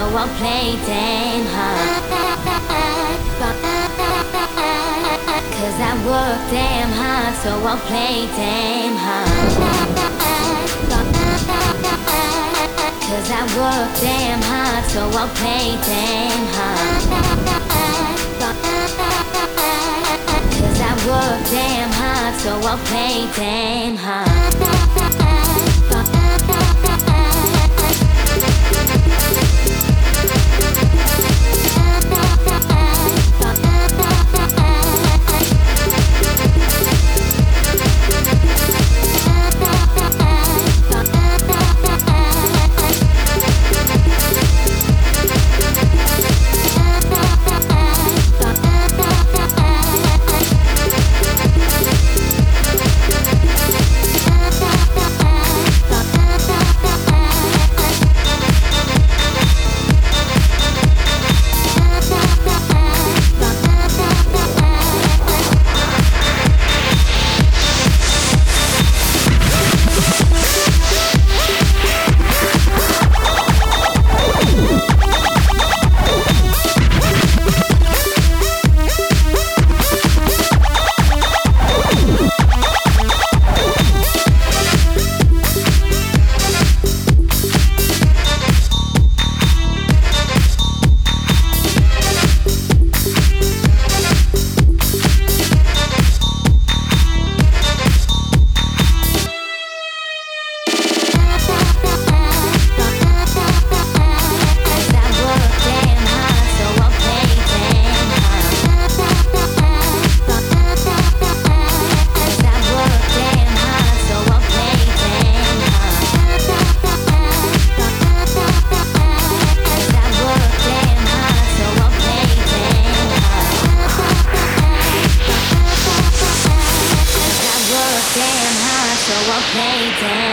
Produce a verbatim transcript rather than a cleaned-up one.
I'll play damn hard. Cause I work damn hard, so I'll play damn hard. Cause I work damn hard, so I'll play damn hard. Cause I work damn hard, so I'll play damn hard. Damn hard, so I'll play damn.